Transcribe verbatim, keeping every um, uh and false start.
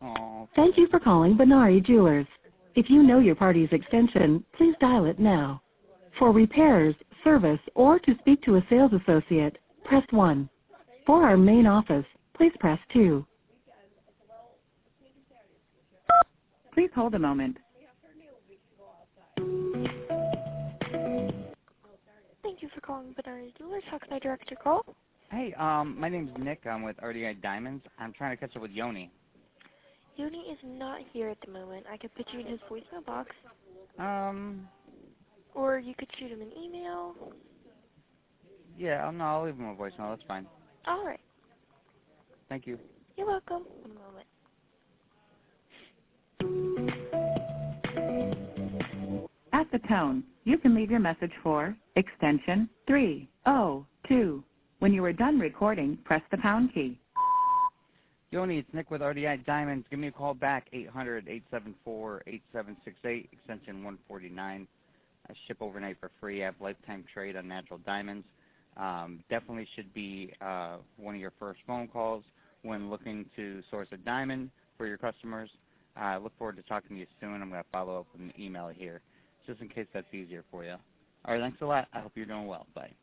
Oh. Thank you for calling Benari Jewelers. If you know your party's extension, please dial it now. For repairs, service, or to speak to a sales associate, press one. For our main office, please press two. Please hold a moment. Thank you for calling Benari Jewelers. How can I direct your call? Hey, um, my name's Nick. I'm with R D I Diamonds. I'm trying to catch up with Yoni. Yoni is not here at the moment. I could put you in his voicemail box. Um, Or you could shoot him an email. yeah, no, I'll leave him a voicemail. That's fine. All right. Thank you. You're welcome. One moment. At the tone, you can leave your message for extension three oh two. When you are done recording, press the pound key. Yoni, it's Nick with R D I Diamonds. Give me a call back, eight hundred, eight seven four, eight seven six eight, extension one forty-nine. I ship overnight for free. I have lifetime trade on natural diamonds. Um, definitely should be uh, one of your first phone calls when looking to source a diamond for your customers. I uh, look forward to talking to you soon. I'm going to follow up with an email here, just in case that's easier for you. All right, thanks a lot. I hope you're doing well. Bye.